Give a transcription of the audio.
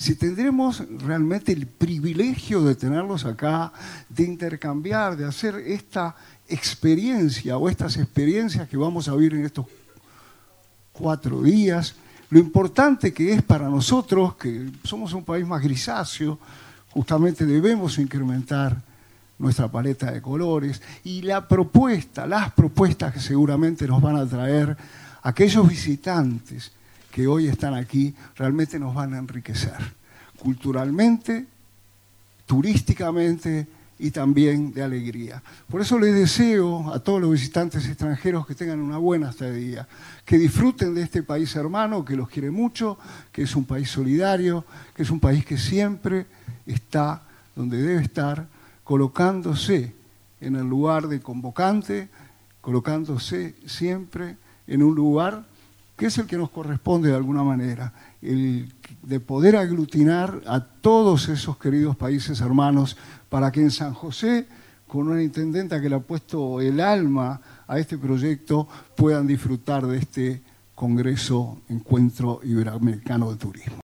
si tendremos realmente el privilegio de tenerlos acá, de intercambiar, de hacer esta experiencia o estas experiencias que vamos a vivir en estos 4 días, lo importante que es para nosotros, que somos un país más grisáceo, justamente debemos incrementar nuestra paleta de colores y las propuestas que seguramente nos van a traer aquellos visitantes que hoy están aquí, realmente nos van a enriquecer culturalmente, turísticamente y también de alegría. Por eso les deseo a todos los visitantes extranjeros que tengan una buena estadía, que disfruten de este país hermano, que los quiere mucho, que es un país solidario, que es un país que siempre está donde debe estar, colocándose en el lugar de convocante, colocándose siempre en un lugar que es el que nos corresponde de alguna manera, el de poder aglutinar a todos esos queridos países hermanos para que en San José, con una intendenta que le ha puesto el alma a este proyecto, puedan disfrutar de este Congreso Encuentro Iberoamericano de Turismo.